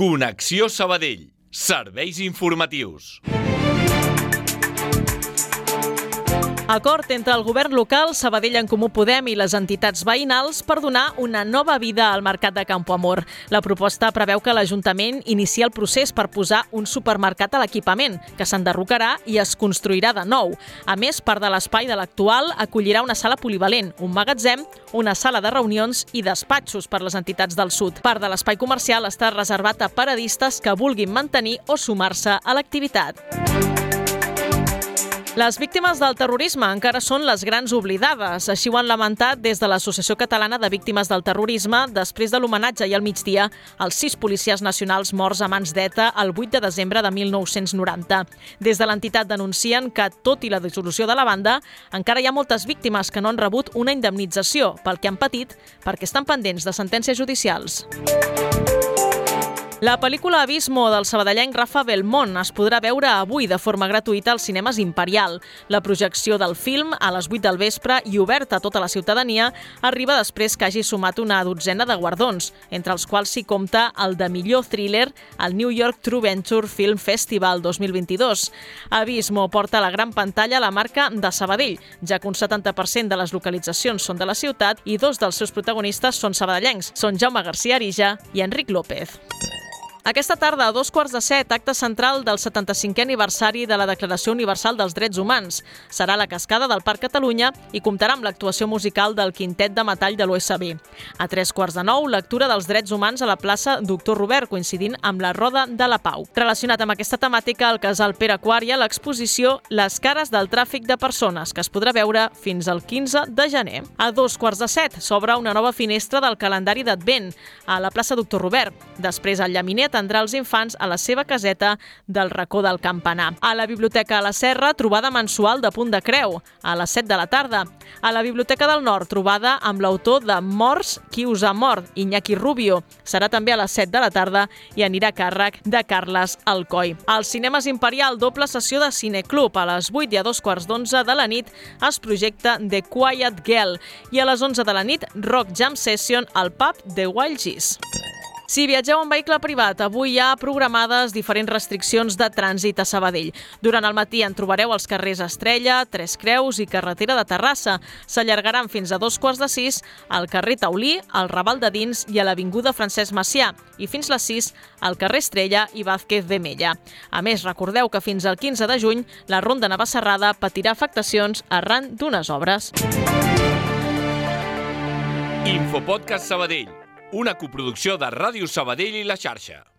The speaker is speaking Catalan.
Connexió Sabadell. Serveis informatius. Acord entre el govern local, Sabadell en Comú Podem i les entitats veïnals per donar una nova vida al mercat de Campoamor. La proposta preveu que l'Ajuntament inicia el procés per posar un supermercat a l'equipament, que s'enderrocarà i es construirà de nou. A més, part de l'espai de l'actual acollirà una sala polivalent, un magatzem, una sala de reunions i despatxos per les entitats del sud. Part de l'espai comercial està reservat a paradistes que vulguin mantenir o sumar-se a l'activitat. Les víctimes del terrorisme encara són les grans oblidades. Així ho han lamentat des de l'Associació Catalana de Víctimes del Terrorisme després de l'homenatge i al migdia als 6 policies nacionals morts a mans d'ETA el 8 de desembre de 1990. Des de l'entitat denuncien que, tot i la dissolució de la banda, encara hi ha moltes víctimes que no han rebut una indemnització pel que han patit perquè estan pendents de sentències judicials. La pel·lícula Abismo del sabadellenc Rafa Belmont es podrà veure avui de forma gratuïta als cinemes Imperial. La projecció del film, a les 8 del vespre i oberta a tota la ciutadania, arriba després que hagi sumat una dotzena de guardons, entre els quals s'hi compta el de millor thriller al New York True Venture Film Festival 2022. Abismo porta a la gran pantalla la marca de Sabadell, ja que un 70% de les localitzacions són de la ciutat i 2 dels seus protagonistes són sabadellencs. Són Jaume García Arija i Enric López. Aquesta tarda, a 7:15, acte central del 75è aniversari de la Declaració Universal dels Drets Humans. Serà a la Cascada del Parc Catalunya i comptarà amb l'actuació musical del Quintet de Metall de l'USB. A 8:45, lectura dels drets humans a la plaça Doctor Robert, coincidint amb la Roda de la Pau. Relacionat amb aquesta temàtica, al Casal Pere Quària, l'exposició Les cares del tràfic de persones, que es podrà veure fins al 15 de gener. A 7:15 s'obre una nova finestra del calendari d'Advent a la plaça Doctor Robert. Després, el llaminer atendrà els infants a la seva caseta del racó del Campanar. A la Biblioteca a la Serra, trobada mensual de Punt de Creu, a les 7 de la tarda. A la Biblioteca del Nord, trobada amb l'autor de Morts, qui us ha mort, Iñaki Rubio. Serà també a les 7 de la tarda i anirà a càrrec de Carles Alcoi. Als cinemes Imperial, doble sessió de Cineclub. A les 8 i a 2:15 de la nit es projecta The Quiet Girl i a les 11 de la nit Rock Jam Session al pub The Wild Geese. Si viatgeu en vehicle privat, avui hi ha programades diferents restriccions de trànsit a Sabadell. Durant el matí en trobareu als carrers Estrella, Tres Creus i Carretera de Terrassa. S'allargaran fins a 5:45 al carrer Taulí, al Raval de Dins i a l'avinguda Francesc Macià, i fins les 6 al carrer Estrella i Vázquez de Mella. A més, recordeu que fins al 15 de juny la Ronda Navacerrada patirà afectacions arran d'unes obres. Infopodcast Sabadell, una coproducció de Ràdio Sabadell i La Xarxa.